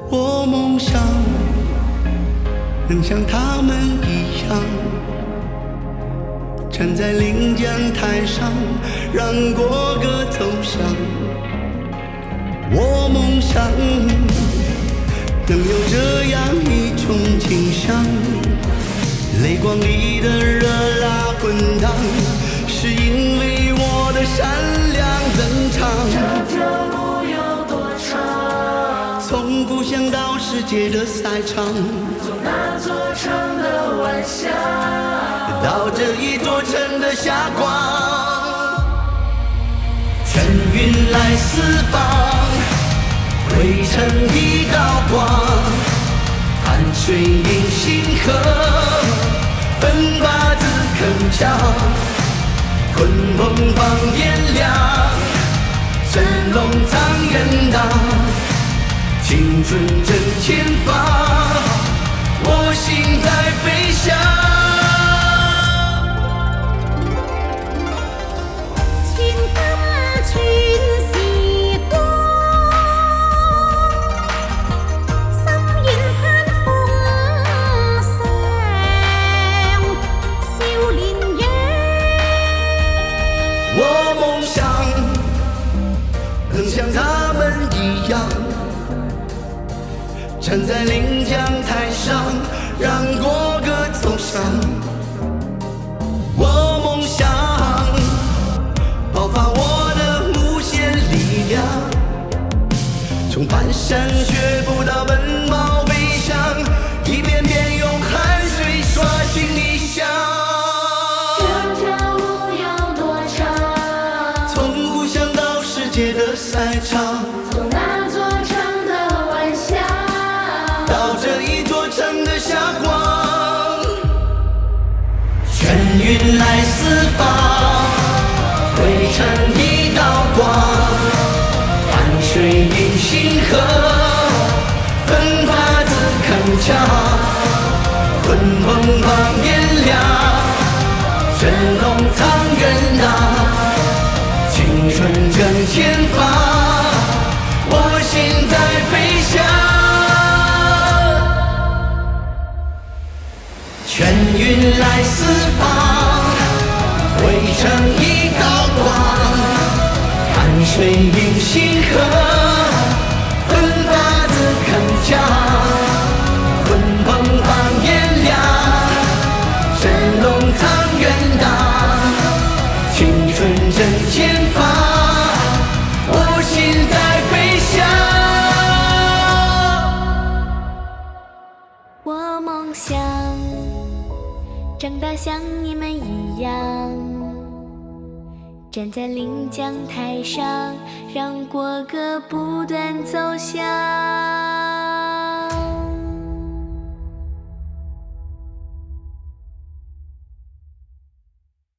我梦想能像他们一样，站在领奖台上，让国歌奏响。我梦想能有这样一种景象，泪光里的热辣滚烫，是因为我的善良增长。 这条路有多长？ 从故乡到世界的赛场， 从那座城的晚霞， 到这一座城的霞光。全云来四方，汇成一道光，汗水映星河，奋发自铿锵，昆鹏放眼亮，神龙藏人档，青春正前方，我心在飞翔。 千金穿時光，心願攀風上，少年樣。 我夢想能像他們一樣，站在領獎台上，讓國歌奏響。我夢想爆發我的無限力量，從蹒跚學步到奔跑飛翔，一遍遍用汗水刷新理想。 这条路有多長？ 從故鄉到世界的賽場， 從那座城的晚霞， 到這一座城的霞光。全雲來四方，匯成一道光，汗水映星河，奮發自铿锵，昆鵬放眼亮，神龍藏人檔，青春正前方，我心在飛翔。全雲來四方，匯成一道光，汗水映星河，奮發自铿锵，昆鵬放眼亮，神龍藏人檔，青春正前方，我心在飛翔。 我夢想長大像你們一樣，站在領獎台上，讓國歌不斷奏響。